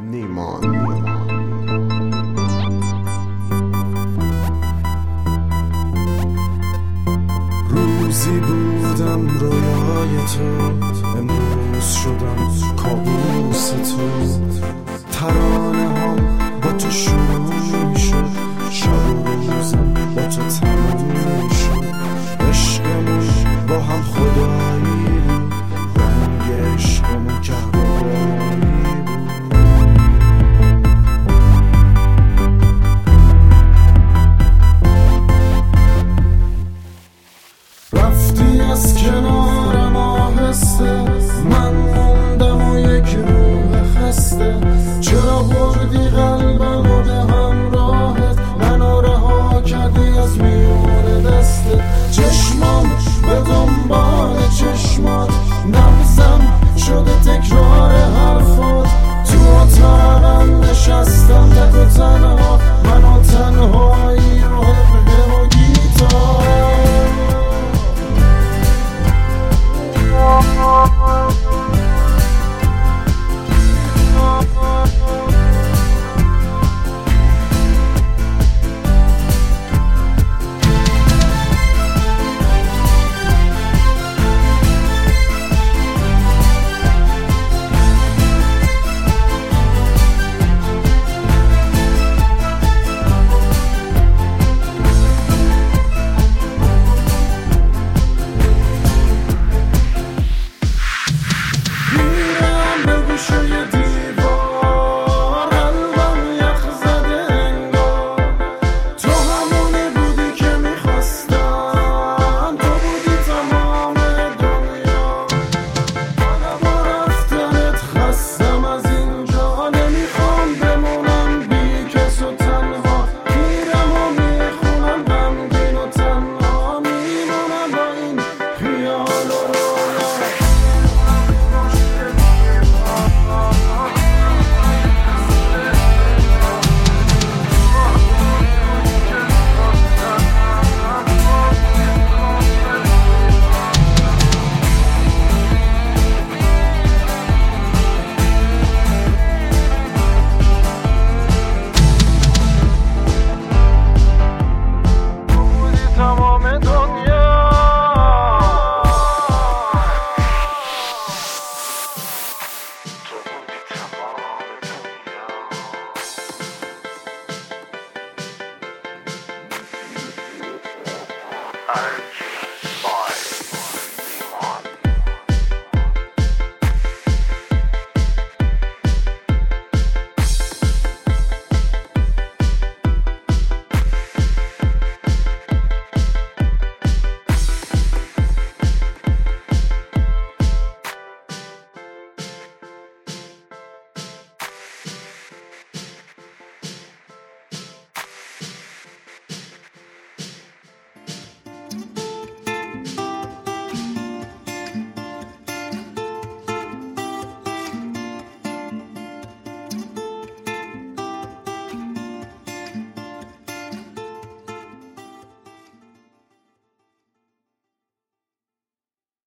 روزی بودم رویای تو، امروز شدم کابوس تو. ترانه هم با تو شروع میشد، شب و روزم با تو تموم شد. عشقمون با هم خدایی بود، رنگ عشقمون کهربایی بود. رفتی از کنارم آهسته، من موندم و یک روح خسته. چرا بردی قلبمو به همراهت، منو رها کردی از میون دستت. چشمام به دنبال چشمات، نبضم شده تکرار حرفات. تو اتاقم نشستم تک و تنها، منو تنهایی رو حقه و گیتار.